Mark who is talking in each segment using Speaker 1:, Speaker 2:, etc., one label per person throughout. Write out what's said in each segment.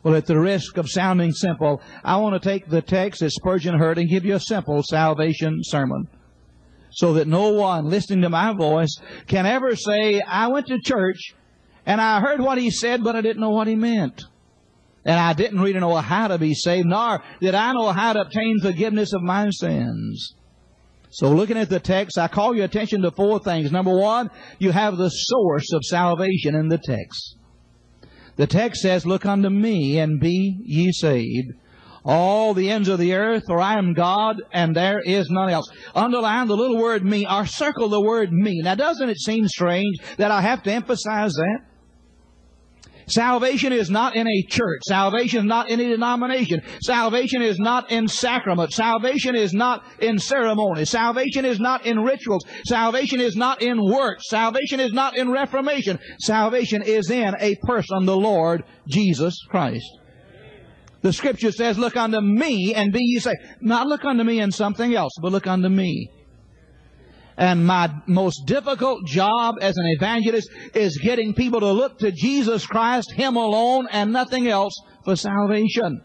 Speaker 1: Well, at the risk of sounding simple, I want to take the text that Spurgeon heard and give you a simple salvation sermon, so that no one listening to my voice can ever say, I went to church and I heard what he said, but I didn't know what he meant. And I didn't really know how to be saved, nor did I know how to obtain forgiveness of my sins. So looking at the text, I call your attention to four things. Number one, you have the source of salvation in the text. The text says, look unto me and be ye saved, all the ends of the earth, for I am God and there is none else. Underline the little word me, or circle the word me. Now doesn't it seem strange that I have to emphasize that? Salvation is not in a church. Salvation is not in a denomination. Salvation is not in sacrament. Salvation is not in ceremony. Salvation is not in rituals. Salvation is not in works. Salvation is not in reformation. Salvation is in a person, the Lord Jesus Christ. The Scripture says, look unto me and be ye saved. Not look unto me in something else, but look unto me. And my most difficult job as an evangelist is getting people to look to Jesus Christ, Him alone, and nothing else for salvation.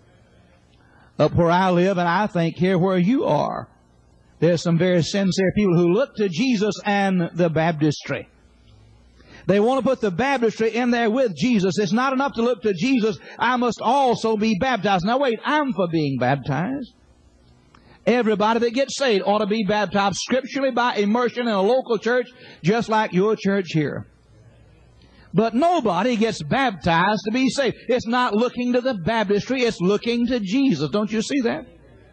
Speaker 1: Up where I live, and I think here where you are, there's some very sincere people who look to Jesus and the baptistry. They want to put the baptistry in there with Jesus. It's not enough to look to Jesus. I must also be baptized. Now wait, I'm for being baptized. Everybody that gets saved ought to be baptized scripturally by immersion in a local church, just like your church here. But nobody gets baptized to be saved. It's not looking to the baptistry, it's looking to Jesus. Don't you see that?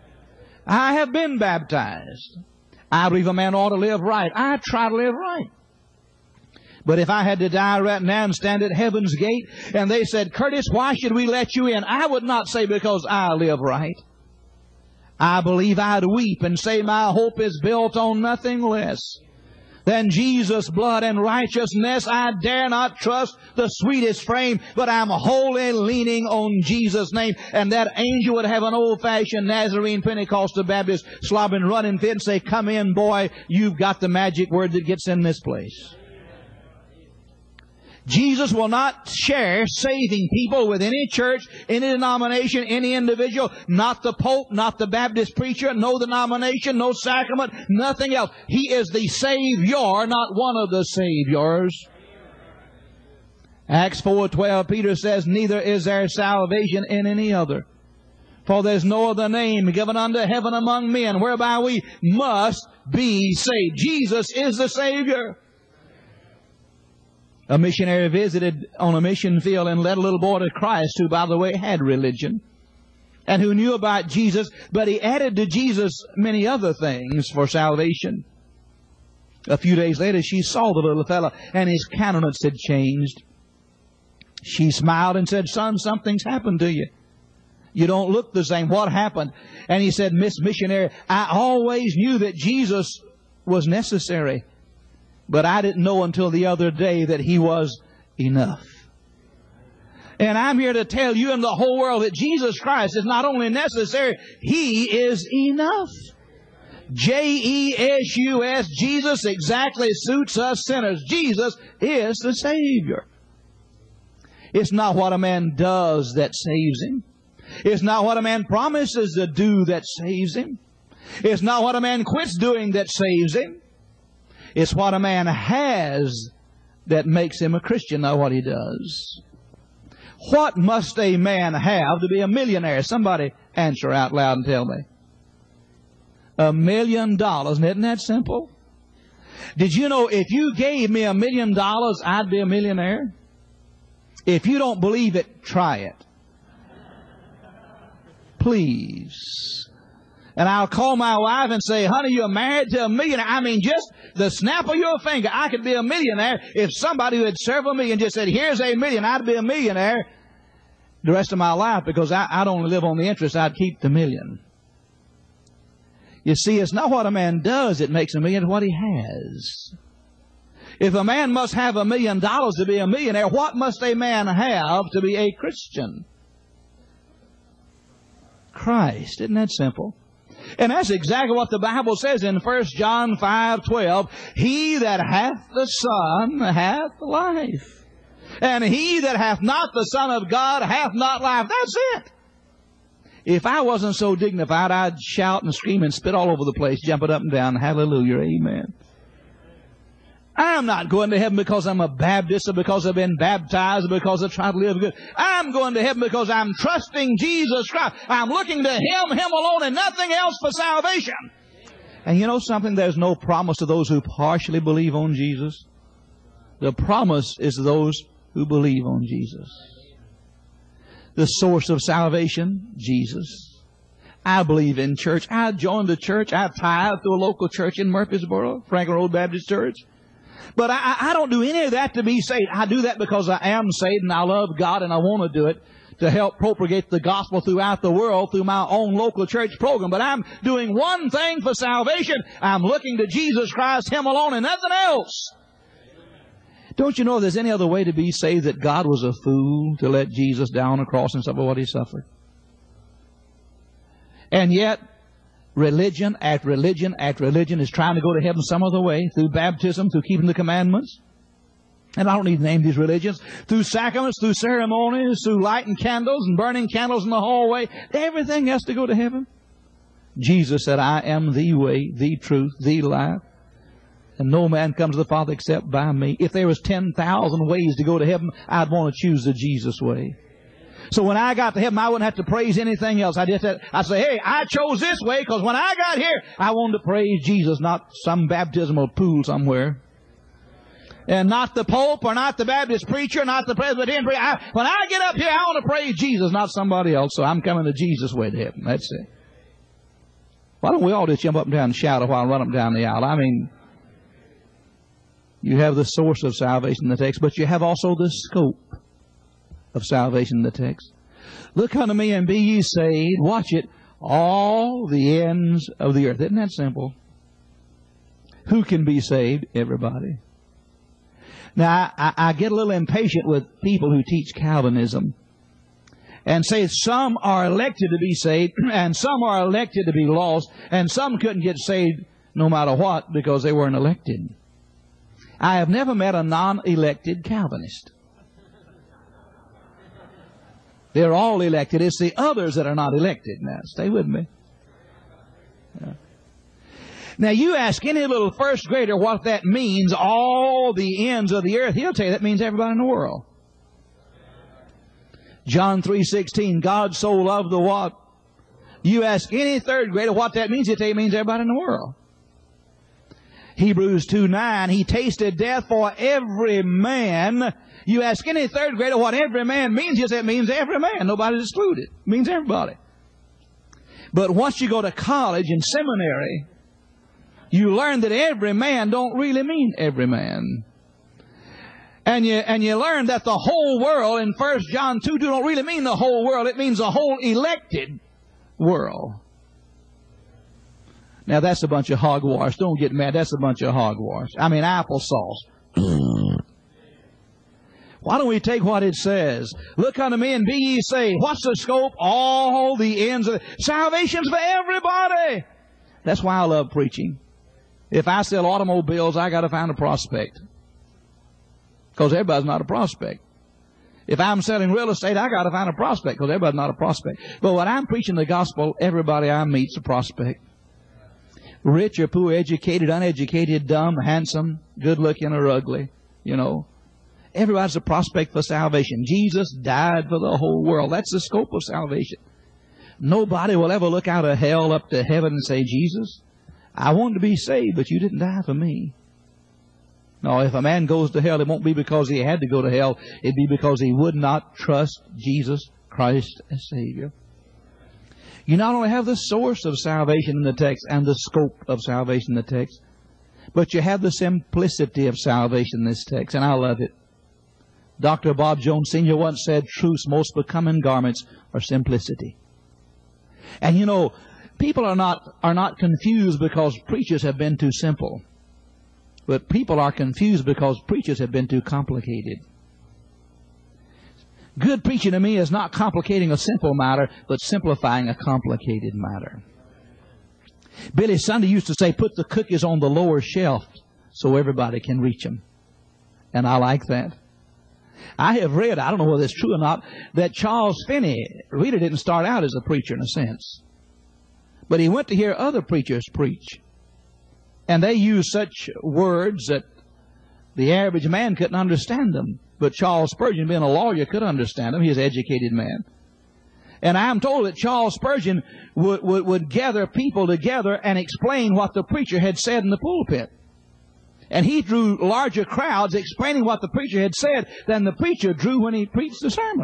Speaker 1: I have been baptized. I believe a man ought to live right. I try to live right. But if I had to die right now and stand at heaven's gate, and they said, Curtis, why should we let you in? I would not say because I live right. I believe I'd weep and say my hope is built on nothing less than Jesus' blood and righteousness. I dare not trust the sweetest frame, but I'm wholly leaning on Jesus' name. And that angel would have an old-fashioned Nazarene Pentecostal Baptist slobbering, running fit and say, come in, boy, you've got the magic word that gets in this place. Jesus will not share saving people with any church, any denomination, any individual, not the Pope, not the Baptist preacher, no denomination, no sacrament, nothing else. He is the Savior, not one of the Saviors. Acts 4:12, Peter says, neither is there salvation in any other. For there's no other name given unto heaven among men whereby we must be saved. Jesus is the Savior. A missionary visited on a mission field and led a little boy to Christ who, by the way, had religion and who knew about Jesus, but he added to Jesus many other things for salvation. A few days later, she saw the little fellow and his countenance had changed. She smiled and said, son, something's happened to you. You don't look the same. What happened? And he said, Miss Missionary, I always knew that Jesus was necessary. But I didn't know until the other day that He was enough. And I'm here to tell you and the whole world that Jesus Christ is not only necessary, He is enough. J-E-S-U-S, Jesus exactly suits us sinners. Jesus is the Savior. It's not what a man does that saves him. It's not what a man promises to do that saves him. It's not what a man quits doing that saves him. It's what a man has that makes him a Christian, not what he does. What must a man have to be a millionaire? Somebody answer out loud and tell me. $1 million. And isn't that simple? Did you know if you gave me $1 million, I'd be a millionaire? If you don't believe it, try it. Please. And I'll call my wife and say, honey, you're married to a millionaire. I mean, just the snap of your finger, I could be a millionaire. If somebody who had served me and just said, here's $1 million, I'd be a millionaire the rest of my life, because I'd only live on the interest. I'd keep the $1 million. You see, it's not what a man does that makes a million, it's what he has. If a man must have $1 million to be a millionaire, what must a man have to be a Christian? Christ. Isn't that simple? And that's exactly what the Bible says in 1 John 5:12. He that hath the Son hath life. And he that hath not the Son of God hath not life. That's it. If I wasn't so dignified, I'd shout and scream and spit all over the place, jumping up and down. Hallelujah. Amen. I'm not going to heaven because I'm a Baptist or because I've been baptized or because I try to live good. I'm going to heaven because I'm trusting Jesus Christ. I'm looking to Him, Him alone, and nothing else for salvation. And you know something? There's no promise to those who partially believe on Jesus. The promise is to those who believe on Jesus. The source of salvation, Jesus. I believe in church. I joined the church. I tithe to a local church in Murfreesboro, Franklin Road Baptist Church. But I don't do any of that to be saved. I do that because I am saved and I love God and I want to do it to help propagate the gospel throughout the world through my own local church program. But I'm doing one thing for salvation. I'm looking to Jesus Christ, Him alone, and nothing else. Don't you know if there's any other way to be saved that God was a fool to let Jesus down on the cross and suffer what He suffered? And yet, religion after religion after religion is trying to go to heaven some other way, through baptism, through keeping the commandments. And I don't need to name these religions. Through sacraments, through ceremonies, through lighting candles and burning candles in the hallway. Everything has to go to heaven. Jesus said, I am the way, the truth, the life. And no man comes to the Father except by me. If there was 10,000 ways to go to heaven, I'd want to choose the Jesus way. So when I got to heaven, I wouldn't have to praise anything else. I'd say, hey, I chose this way because when I got here, I wanted to praise Jesus, not some baptismal pool somewhere. And not the Pope or not the Baptist preacher, not the Presbyterian preacher. When I get up here, I want to praise Jesus, not somebody else. So I'm coming to Jesus' way to heaven. That's it. Why don't we all just jump up and down and shout a while and run up and down the aisle? I mean, you have the source of salvation in the text, but you have also the scope of salvation in the text. Look unto me and be ye saved. Watch it. All the ends of the earth. Isn't that simple? Who can be saved? Everybody. Now, I get a little impatient with people who teach Calvinism and say some are elected to be saved and some are elected to be lost and some couldn't get saved no matter what because they weren't elected. I have never met a non-elected Calvinist. They're all elected. It's the others that are not elected. Now, stay with me. Yeah. Now, you ask any little first grader what that means, all the ends of the earth, he'll tell you that means everybody in the world. John 3:16, God so loved the what? You ask any third grader what that means, he'll tell you it means everybody in the world. Hebrews 2:9, He tasted death for every man. You ask any third grader what every man means, he'll say it means every man. Nobody's excluded. It means everybody. But once you go to college and seminary, you learn that every man don't really mean every man. And you learn that the whole world in 1 John 2 don't really mean the whole world. It means the whole elected world. Now that's a bunch of hogwash. Don't get mad. That's a bunch of hogwash. I mean applesauce. Why don't we take what it says? Look unto me and be ye saved. What's the scope? All the ends of salvation's for everybody. That's why I love preaching. If I sell automobiles, I got to find a prospect. Because everybody's not a prospect. If I'm selling real estate, I got to find a prospect because everybody's not a prospect. But when I'm preaching the gospel, everybody I meet's a prospect. Rich or poor, educated, uneducated, dumb, handsome, good looking or ugly, you know. Everybody's a prospect for salvation. Jesus died for the whole world. That's the scope of salvation. Nobody will ever look out of hell up to heaven and say, Jesus, I wanted to be saved, but you didn't die for me. No, if a man goes to hell, it won't be because he had to go to hell. It'd be because he would not trust Jesus Christ as Savior. You not only have the source of salvation in the text and the scope of salvation in the text, but you have the simplicity of salvation in this text, and I love it. Dr. Bob Jones Sr. once said, truth's most becoming garments are simplicity. And you know, people are not confused because preachers have been too simple. But people are confused because preachers have been too complicated. Good preaching to me is not complicating a simple matter, but simplifying a complicated matter. Billy Sunday used to say, put the cookies on the lower shelf so everybody can reach them. And I like that. I have read, I don't know whether it's true or not, that Charles Finney really didn't start out as a preacher in a sense. But he went to hear other preachers preach. And they used such words that the average man couldn't understand them. But Charles Spurgeon, being a lawyer, could understand them. He was an educated man. And I'm told that Charles Spurgeon would gather people together and explain what the preacher had said in the pulpit. And he drew larger crowds explaining what the preacher had said than the preacher drew when he preached the sermon.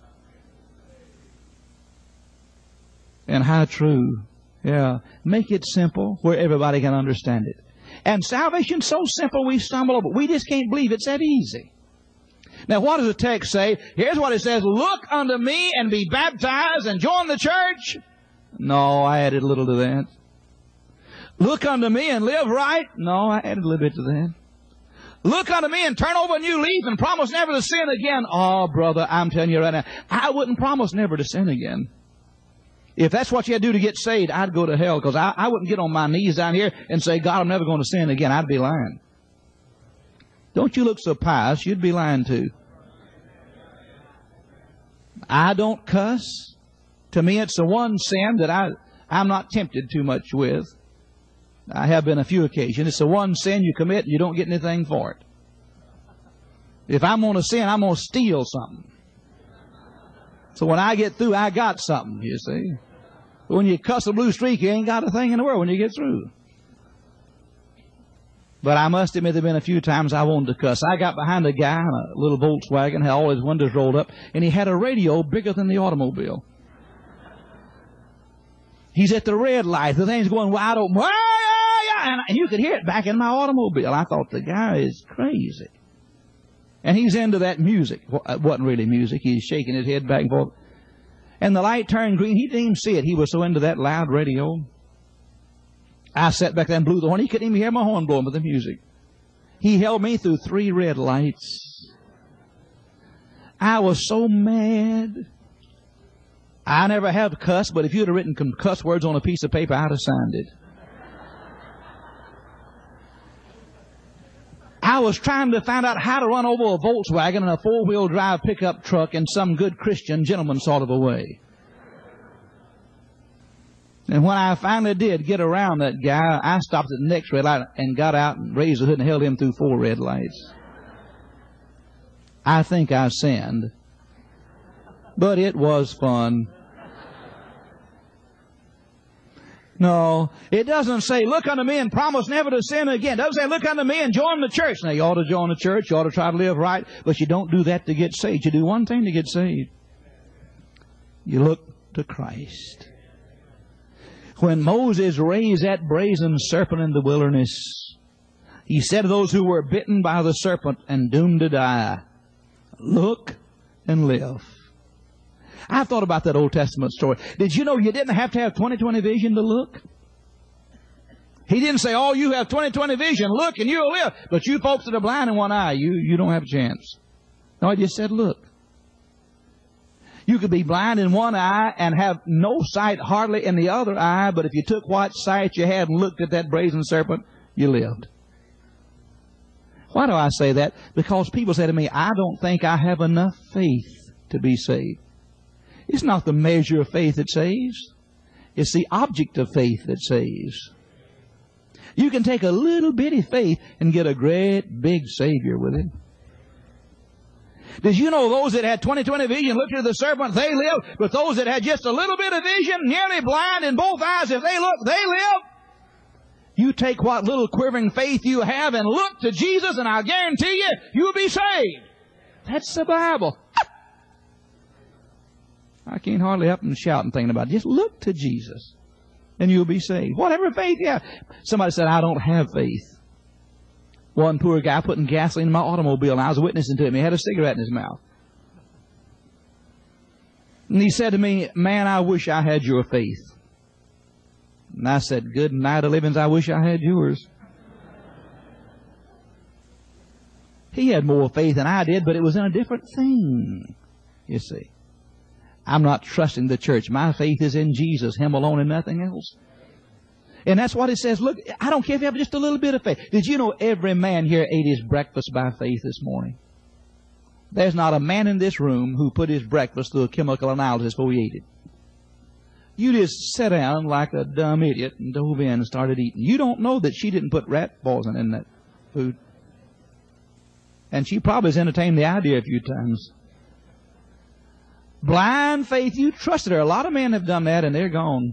Speaker 1: And how true. Yeah. Make it simple where everybody can understand it. And salvation's so simple we stumble over. We just can't believe it's that easy. Now, what does the text say? Here's what it says. Look unto me and be baptized and join the church. No, I added a little to that. Look unto me and live right. No, I added a little bit to that. Look unto me and turn over a new leaf and promise never to sin again. Oh, brother, I'm telling you right now, I wouldn't promise never to sin again. If that's what you had to do to get saved, I'd go to hell, because I wouldn't get on my knees down here and say, God, I'm never going to sin again. I'd be lying. Don't you look so pious. You'd be lying too. I don't cuss. To me, it's the one sin that I'm not tempted too much with. I have been a few occasions. It's the one sin you commit and you don't get anything for it. If I'm going to sin, I'm going to steal something. So when I get through, I got something, you see. But when you cuss a blue streak, you ain't got a thing in the world when you get through. But I must admit, there have been a few times I wanted to cuss. I got behind a guy in a little Volkswagen, had all his windows rolled up, and he had a radio bigger than the automobile. He's at the red light. The thing's going wide open. And you could hear it back in my automobile. I thought, the guy is crazy. And he's into that music. Well, it wasn't really music. He's shaking his head back and forth. And the light turned green. He didn't even see it. He was so into that loud radio. I sat back there and blew the horn. He couldn't even hear my horn blowing with the music. He held me through 3 red lights. I was so mad. I never have cussed, but if you'd have written cuss words on a piece of paper, I'd have signed it. I was trying to find out how to run over a Volkswagen and a 4-wheel drive pickup truck in some good Christian gentleman sort of a way. And when I finally did get around that guy, I stopped at the next red light and got out and raised the hood and held him through 4 red lights. I think I sinned. But it was fun. No, it doesn't say, look unto me and promise never to sin again. It doesn't say, look unto me and join the church. Now, you ought to join the church. You ought to try to live right. But you don't do that to get saved. You do one thing to get saved. You look to Christ. When Moses raised that brazen serpent in the wilderness, he said to those who were bitten by the serpent and doomed to die, look and live. I've thought about that Old Testament story. Did you know you didn't have to have 20/20 vision to look? He didn't say, oh, you have 20/20 vision, look and you'll live. But you folks that are blind in one eye, you don't have a chance. No, he just said, look. You could be blind in one eye and have no sight hardly in the other eye, but if you took what sight you had and looked at that brazen serpent, you lived. Why do I say that? Because people say to me, I don't think I have enough faith to be saved. It's not the measure of faith that saves. It's the object of faith that saves. You can take a little bitty faith and get a great big Savior with it. Did you know those that had 20/20 vision looked at the serpent, they lived? But those that had just a little bit of vision, nearly blind in both eyes, if they look, they live. You take what little quivering faith you have and look to Jesus, and I'll guarantee you, you'll be saved. That's the Bible. I can't hardly help and shout and thinking about it. Just look to Jesus, and you'll be saved. Whatever faith you have. Somebody said, I don't have faith. One poor guy putting gasoline in my automobile, and I was witnessing to him. He had a cigarette in his mouth. And he said to me, man, I wish I had your faith. And I said, good night of livings, I wish I had yours. He had more faith than I did, but it was in a different thing, you see. I'm not trusting the church. My faith is in Jesus, Him alone and nothing else. And that's what it says. Look, I don't care if you have just a little bit of faith. Did you know every man here ate his breakfast by faith this morning? There's not a man in this room who put his breakfast through a chemical analysis before he ate it. You just sat down like a dumb idiot and dove in and started eating. You don't know that she didn't put rat poison in that food. And she probably has entertained the idea a few times. Blind faith, you trusted her. A lot of men have done that and they're gone.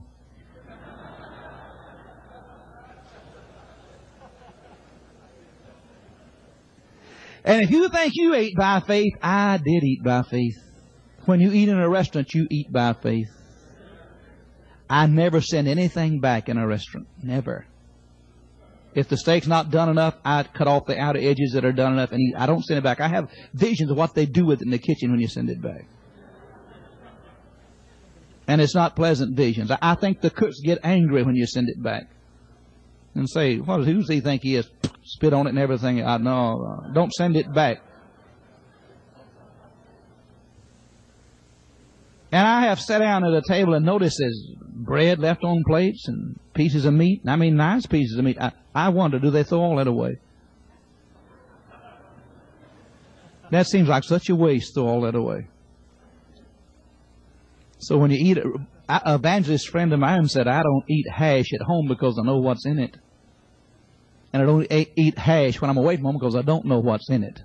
Speaker 1: And if you think you ate by faith, I did eat by faith. When you eat in a restaurant, you eat by faith. I never send anything back in a restaurant. Never. If the steak's not done enough, I cut off the outer edges that are done enough and eat. I don't send it back. I have visions of what they do with it in the kitchen when you send it back. And it's not pleasant visions. I think the cooks get angry when you send it back. And say, who does he think he is? Spit on it and everything. No, don't send it back. And I have sat down at a table and noticed there's bread left on plates and pieces of meat. I mean, nice pieces of meat. I wonder, do they throw all that away? That seems like such a waste, throw all that away. So when you eat it, an evangelist friend of mine said, I don't eat hash at home because I know what's in it. And I don't eat hash when I'm away from home because I don't know what's in it.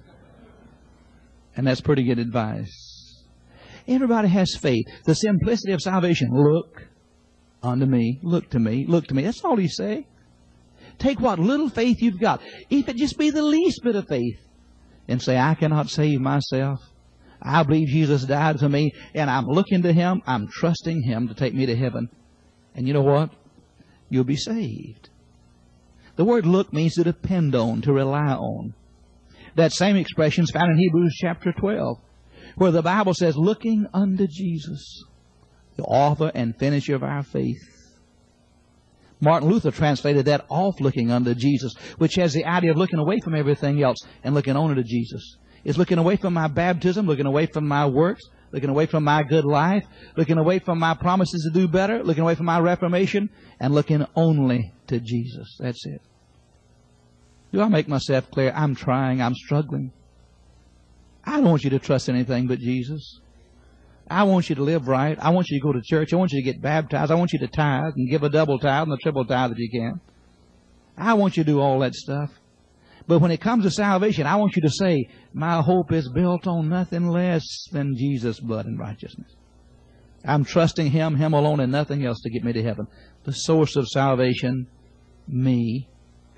Speaker 1: And that's pretty good advice. Everybody has faith. The simplicity of salvation. Look unto me. Look to me. Look to me. That's all he say. Take what little faith you've got. If it just be the least bit of faith. And say, I cannot save myself. I believe Jesus died for me. And I'm looking to Him. I'm trusting Him to take me to heaven. And you know what? You'll be saved. The word look means to depend on, to rely on. That same expression is found in Hebrews chapter 12. Where the Bible says, looking unto Jesus, the author and finisher of our faith. Martin Luther translated that off looking unto Jesus, which has the idea of looking away from everything else and looking on to Jesus. It's looking away from my baptism, looking away from my works, looking away from my good life, looking away from my promises to do better, looking away from my reformation, and looking only to Jesus. That's it. Do I make myself clear? I'm trying. I'm struggling. I don't want you to trust anything but Jesus. I want you to live right. I want you to go to church. I want you to get baptized. I want you to tithe and give a double tithe and a triple tithe if you can. I want you to do all that stuff. But when it comes to salvation, I want you to say, my hope is built on nothing less than Jesus' blood and righteousness. I'm trusting Him, Him alone, and nothing else to get me to heaven. The source of salvation, me.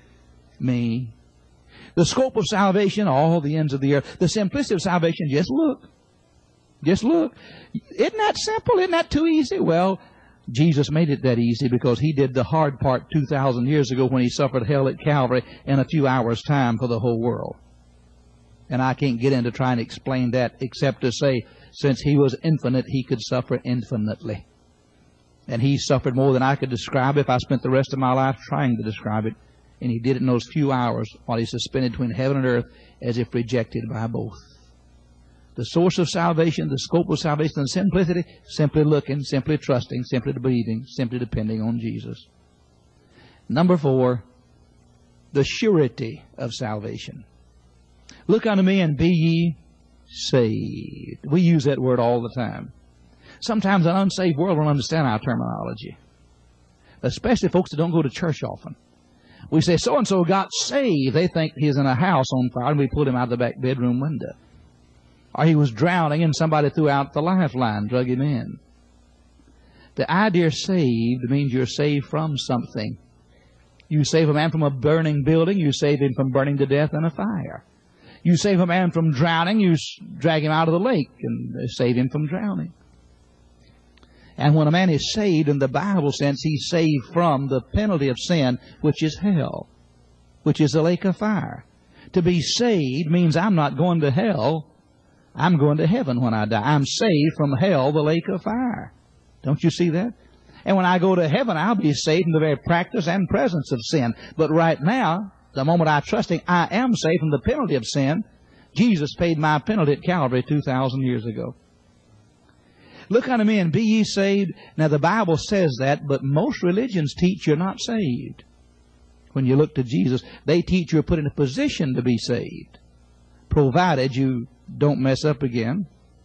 Speaker 1: Me. The scope of salvation, all the ends of the earth. The simplicity of salvation, just look. Just look. Isn't that simple? Isn't that too easy? Well, Jesus made it that easy because He did the hard part 2,000 years ago when He suffered hell at Calvary in a few hours' time for the whole world. And I can't get into trying to explain that except to say, since He was infinite, He could suffer infinitely. And He suffered more than I could describe if I spent the rest of my life trying to describe it. And He did it in those few hours while He suspended between heaven and earth as if rejected by both. The source of salvation, the scope of salvation, and simplicity, simply looking, simply trusting, simply believing, simply depending on Jesus. Number 4, the surety of salvation. Look unto me and be ye saved. We use that word all the time. Sometimes an unsaved world won't understand our terminology. Especially folks that don't go to church often. We say, so-and-so got saved. They think he's in a house on fire and we pulled him out of the back bedroom window. Or he was drowning and somebody threw out the lifeline, drug him in. The idea saved means you're saved from something. You save a man from a burning building, you save him from burning to death in a fire. You save a man from drowning, you drag him out of the lake and save him from drowning. And when a man is saved, in the Bible sense, he's saved from the penalty of sin, which is hell, which is the lake of fire. To be saved means I'm not going to hell, I'm going to heaven when I die. I'm saved from hell, the lake of fire. Don't you see that? And when I go to heaven, I'll be saved from the very practice and presence of sin. But right now, the moment I trust Him, I am saved from the penalty of sin. Jesus paid my penalty at Calvary 2,000 years ago. Look unto me and be ye saved. Now the Bible says that, but most religions teach you're not saved. When you look to Jesus, they teach you're put in a position to be saved, provided you don't mess up again,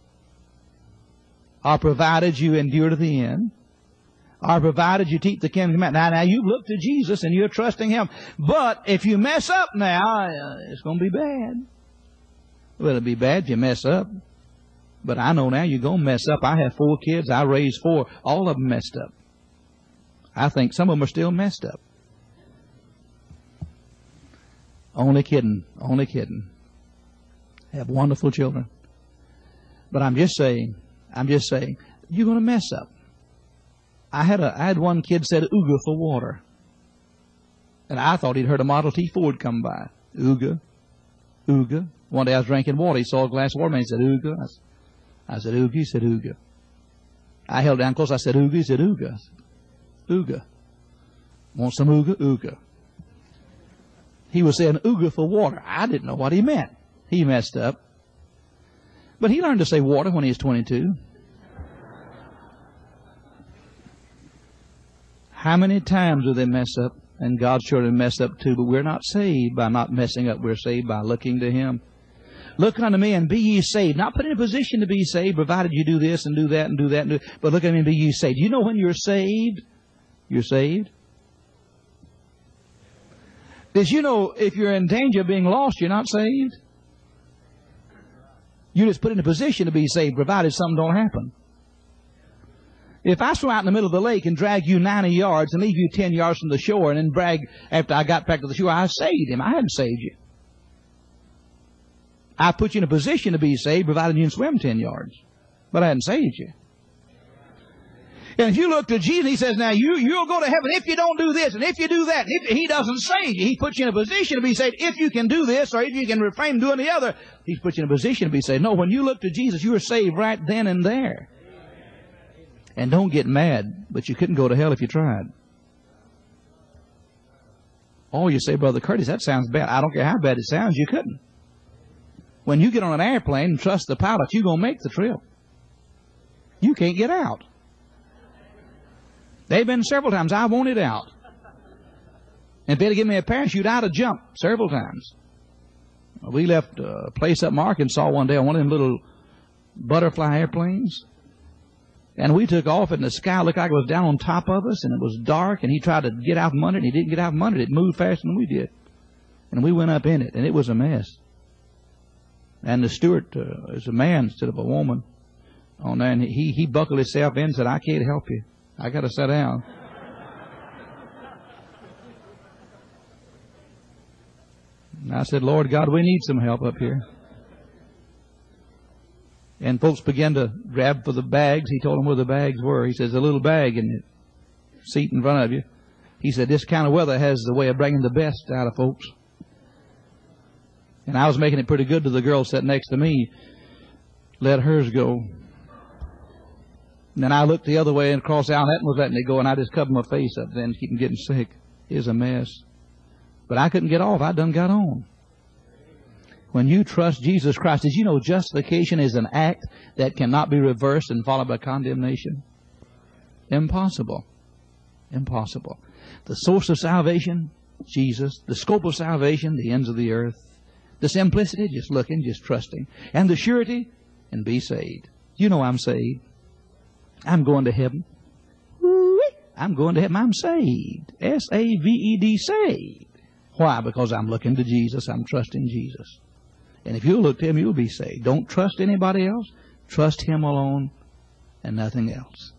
Speaker 1: or provided you endure to the end, or provided you keep the commandment. Now you look to Jesus and you're trusting Him. But if you mess up now, it's going to be bad. Well, it'll be bad if you mess up. But I know now you're going to mess up. I have 4 kids. I raised 4. All of them messed up. I think some of them are still messed up. Only kidding. Only kidding. Have wonderful children. But I'm just saying, you're going to mess up. I had one kid said, "Ooga for water." And I thought he'd heard a Model T Ford come by. Ooga. Ooga. One day I was drinking water. He saw a glass of water and he said, "Ooga." I said, "Ooga." He said, "Ooga." I held down close. I said, "Ooga." He said, "Ooga." I said, "Ooga. Want some ooga?" Ooga. He was saying ooga for water. I didn't know what he meant. He messed up. But he learned to say water when he was 22. How many times do they mess up? And God's children mess up too. But we're not saved by not messing up. We're saved by looking to Him. Look unto me and be ye saved. Not put in a position to be saved, provided you do this and do that and do that. But look at me and be ye saved. You know when you're saved? You're saved. Did you know if you're in danger of being lost, you're not saved? You're just put in a position to be saved, provided something don't happen. If I swim out in the middle of the lake and drag you 90 yards and leave you 10 yards from the shore and then brag after I got back to the shore, I saved him. I hadn't saved you. I put you in a position to be saved, provided you can swim 10 yards. But I hadn't saved you. And if you look to Jesus, He says, now you'll go to heaven if you don't do this and if you do that. And if He doesn't save you, He puts you in a position to be saved. If you can do this or if you can refrain from doing the other, He's put you in a position to be saved. No, when you look to Jesus, you are saved right then and there. And don't get mad, but you couldn't go to hell if you tried. Oh, you say, Brother Curtis, that sounds bad. I don't care how bad it sounds, you couldn't. When you get on an airplane and trust the pilot, you're going to make the trip. You can't get out. They've been several times. I wanted out. And if they'd have given me a parachute, I'd have jumped several times. We left a place up in Arkansas one day on one of them little butterfly airplanes. And we took off, and the sky looked like it was down on top of us, and it was dark, and he tried to get out from under it, and he didn't get out from under it. It moved faster than we did. And we went up in it, and it was a mess. And the steward is a man instead of a woman on there, and he buckled himself in and said, "I can't help you. I got to sit down." And I said, "Lord God, we need some help up here." And folks began to grab for the bags. He told them where the bags were. He says, "A little bag in the seat in front of you." He said, "This kind of weather has the way of bringing the best out of folks." And I was making it pretty good to the girl sitting next to me. Let hers go. And then I looked the other way and across out, and that was letting it go, and I just covered my face up then to keep from getting sick. It was a mess. But I couldn't get off. I done got on. When you trust Jesus Christ, did you know justification is an act that cannot be reversed and followed by condemnation? Impossible. Impossible. The source of salvation, Jesus. The scope of salvation, the ends of the earth. The simplicity, just looking, just trusting. And the surety, and be saved. You know I'm saved. I'm going to heaven. I'm going to heaven. I'm saved. S-A-V-E-D, saved. Why? Because I'm looking to Jesus. I'm trusting Jesus. And if you'll look to Him, you'll be saved. Don't trust anybody else. Trust Him alone and nothing else.